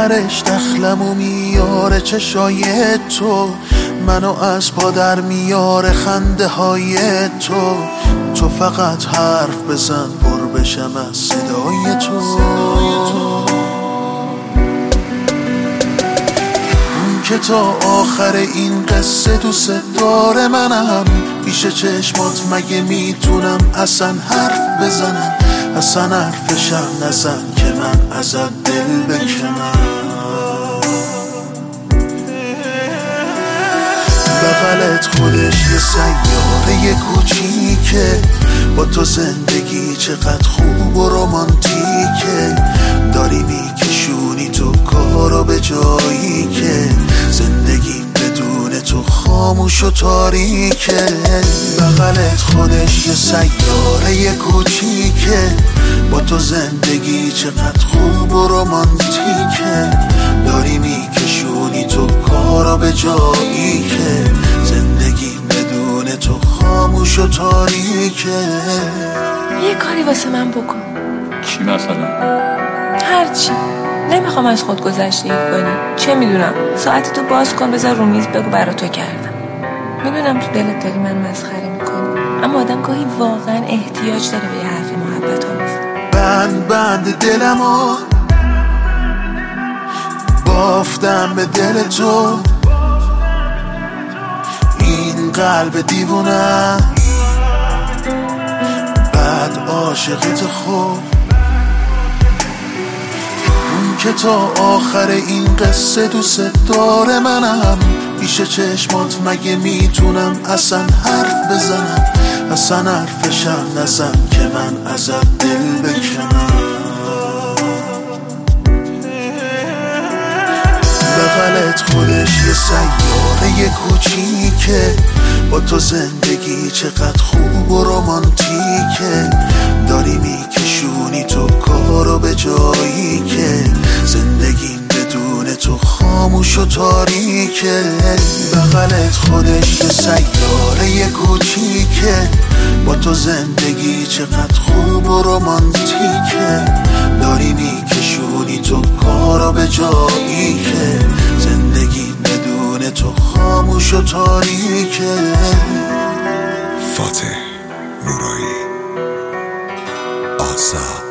آخرش دخلمو میاره چشای تو، منو از پا در میاره خنده های تو. تو فقط حرف بزن پر بشم از صدای تو. اون که تا آخر این قصه دوست داره منم، پیش چشمات مگه میتونم اصلا حرف بزنم؟ اصلا حرفشم نزن که من ازت دل بکنم. بغلت خودش یه سیاره کوچیکه، با تو زندگی چقدر خوب و رومانتیکه. داری میکشونی تو کارو به جایی که زندگی بدون تو خاموش و تاریکه. بغلت خودش یه سیاره کوچیکه، با تو زندگی چقدر خوب و رومانتیکه. داری میکشونی تو کارا به جایی که زندگی بدون تو خاموش و تاریکه. یه کاری واسه من بکن. چی مثلا؟ هرچی. نمیخوام از خود گذشتگی کنی. چه میدونم، ساعتتو باز کن بذار رو میز بگو برا تو کردم. میدونم تو دلت داری من مسخره میکنی، اما آدم گاهی واقعا احتیاج داره به یه حرفی محبت آمیز. بند دلمو بافتم به دل تو، این قلب دیوونه بعد عاشقت خوب. اون که تا آخر این قصه دوست داره منم، پیش چشمات مگه میتونم اصلا حرف بزنم؟ اصلا حرفشم نزن که من ازت دل بکنم. بغلت خودش یه سیاره کوچیکه، با تو زندگی چقدر خوب و رومانتیکه. داری میکشونی تو کارو به جایی که زندگی بدون تو خاموش و تاریکه. بغلت خودش یه سیاره کوچیکه، با تو زندگی چقدر خوب و رومانتیکه. داری میکشونی تو کارا به جایی که زندگی بدون تو خاموش و تاریکه. فاتح نورایی آزاد.